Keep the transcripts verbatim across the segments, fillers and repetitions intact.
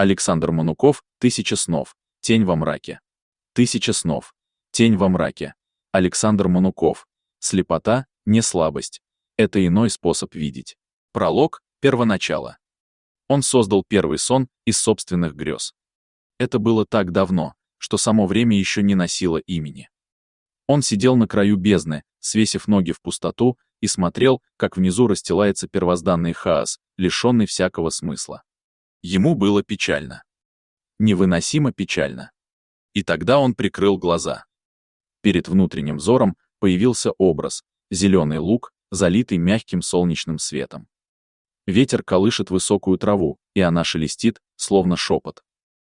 Александр Мануков, «Тысяча снов. Тень во мраке». «Тысяча снов. Тень во мраке». Александр Мануков. Слепота — не слабость. Это иной способ видеть. Пролог, первоначало. Он создал первый сон из собственных грез. Это было так давно, что само время еще не носило имени. Он сидел на краю бездны, свесив ноги в пустоту, и смотрел, как внизу расстилается первозданный хаос, лишенный всякого смысла. Ему было печально. Невыносимо печально. И тогда он прикрыл глаза. Перед внутренним взором появился образ — зеленый луг, залитый мягким солнечным светом. Ветер колышет высокую траву, и она шелестит, словно шепот.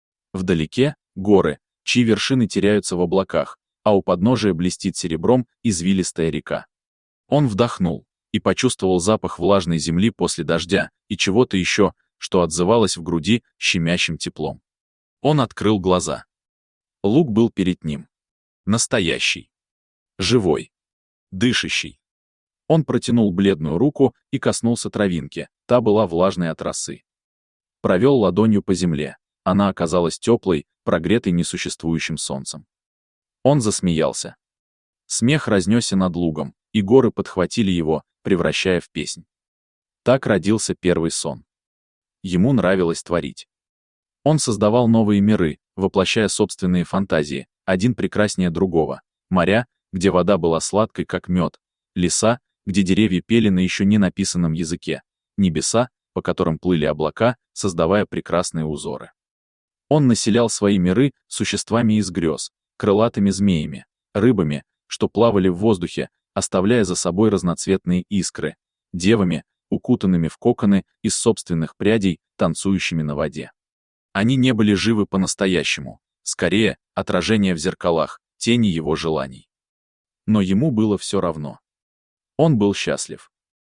Вдалеке — горы, чьи вершины теряются в облаках, а у подножия блестит серебром извилистая река. Он вдохнул и почувствовал запах влажной земли после дождя и чего-то еще, что отзывалось в груди щемящим теплом. Он открыл глаза. Луг был перед ним. Настоящий. Живой. Дышащий. Он протянул бледную руку и коснулся травинки, та была влажной от росы. Провел ладонью по земле, она оказалась теплой, прогретой несуществующим солнцем. Он засмеялся. Смех разнесся над лугом, и горы подхватили его, превращая в песнь. Так родился первый сон. Ему нравилось творить. Он создавал новые миры, воплощая собственные фантазии, один прекраснее другого. Моря, где вода была сладкой, как мед. Леса, где деревья пели на еще не написанном языке. Небеса, по которым плыли облака, создавая прекрасные узоры. Он населял свои миры существами из грез, крылатыми змеями, рыбами, что плавали в воздухе, оставляя за собой разноцветные искры, девами, укутанными в коконы из собственных прядей, танцующими на воде. Они не были живы по-настоящему, скорее, отражения в зеркалах, тени его желаний. Но ему было все равно. Он был счастлив.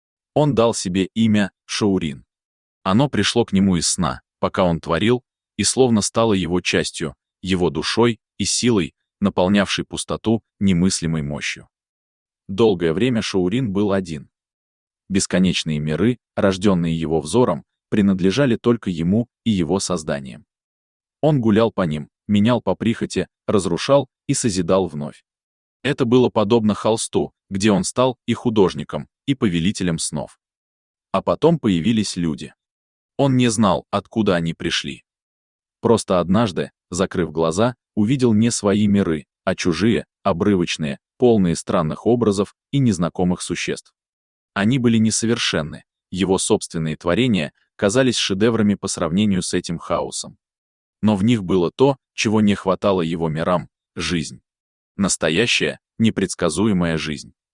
Он дал себе имя Шаурин. Оно пришло к нему из сна, пока он творил, и словно стало его частью, его душой и силой, наполнявшей пустоту немыслимой мощью. Долгое время Шаурин был один. Бесконечные миры, рожденные его взором, принадлежали только ему и его созданиям. Он гулял по ним, менял по прихоти, разрушал и созидал вновь. Это было подобно холсту, где он стал и художником, и повелителем снов. А потом появились люди. Он не знал, откуда они пришли. Просто однажды, закрыв глаза, увидел не свои миры, а чужие, обрывочные, полные странных образов и незнакомых существ. Они были несовершенны, его собственные творения казались шедеврами по сравнению с этим хаосом. Но в них было то, чего не хватало его мирам — жизнь. Настоящая, непредсказуемая жизнь.